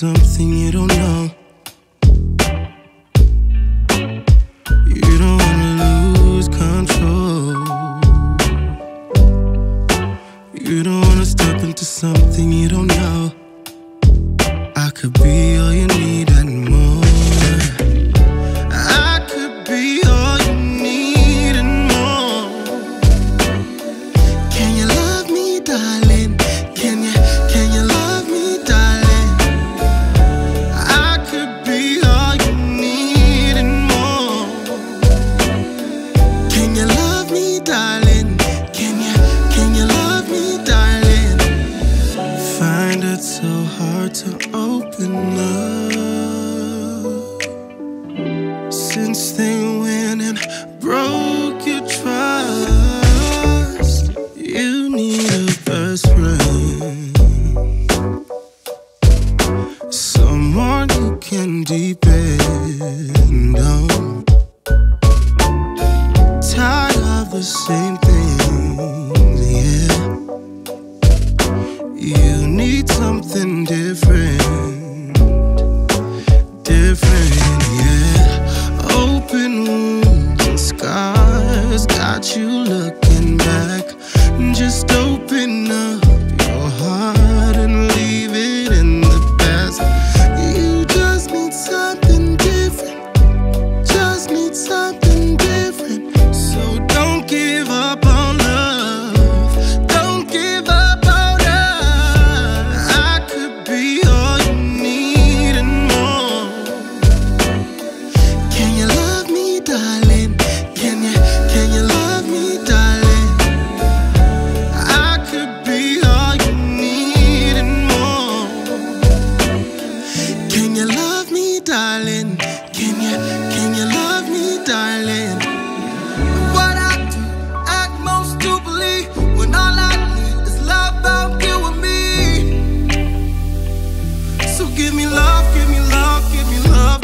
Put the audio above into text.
something you don't know. You don't wanna lose control. You don't wanna step into something you don't know. I could be all you need and more. I could be all you need and more. Can you love me, darling? Can you love me, darling? I could be all you need and more. Can you love me, darling? Can you love me, darling? Find it so hard to open up since they went and broke your trust. You need a best friend, someone you can depend on. Tired of the same things, yeah. You need something different, yeah. Open wounds and scars got you looking back. Just open up your heart and leave it in the past. You just need something different, just need something different. So don't give up on love, don't give up on us. I could be all you need and more. Can you love me, darling? Can you love me, darling? I could be all you need and more. Can you love me, darling? Can you love me, darling? What I do, act most stupidly, when all I need is love about you and me. So give me love, give me love, give me love,